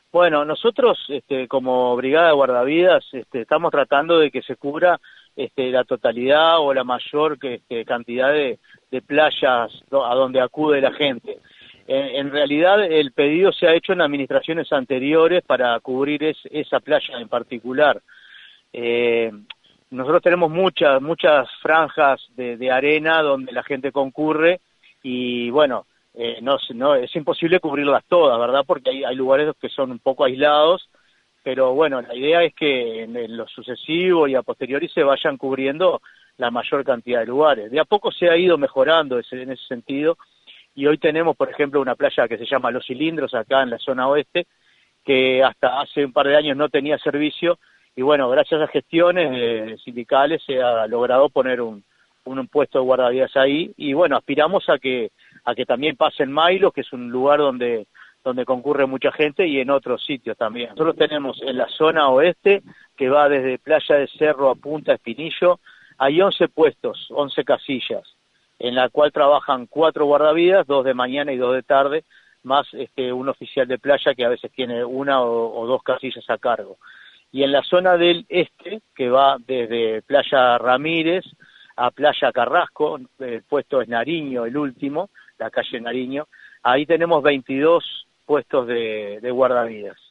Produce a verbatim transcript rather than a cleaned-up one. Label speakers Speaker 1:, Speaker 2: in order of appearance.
Speaker 1: Bueno, nosotros este, como Brigada de Guardavidas este, estamos tratando de que se cubra este, la totalidad o la mayor que, este, cantidad de, de playas do, a donde acude la gente. En, en realidad el pedido se ha hecho en administraciones anteriores para cubrir es, esa playa en particular. Eh, nosotros tenemos muchas, muchas franjas de, de arena donde la gente concurre y bueno, Eh, no, no, es imposible cubrirlas todas, ¿verdad? Porque hay, hay lugares que son un poco aislados, pero bueno, la idea es que en, en lo sucesivo y a posteriori se vayan cubriendo la mayor cantidad de lugares. De a poco se ha ido mejorando ese, en ese sentido, y hoy tenemos, por ejemplo, una playa que se llama Los Cilindros, acá en la zona oeste, que hasta hace un par de años no tenía servicio, y bueno, gracias a gestiones eh, sindicales se ha logrado poner un, un puesto de guardavidas ahí, y bueno, aspiramos a que a que también pase en Mailo, que es un lugar donde donde concurre mucha gente, y en otros sitios también. Nosotros tenemos en la zona oeste, que va desde Playa de Cerro a Punta Espinillo, hay once puestos, once casillas, en la cual trabajan cuatro guardavidas, dos de mañana y dos de tarde, más este un oficial de playa que a veces tiene una o, o dos casillas a cargo. Y en la zona del este, que va desde Playa Ramírez a Playa Carrasco, el puesto es Nariño, el último, la calle Nariño, ahí tenemos veintidós puestos de, de guardavidas.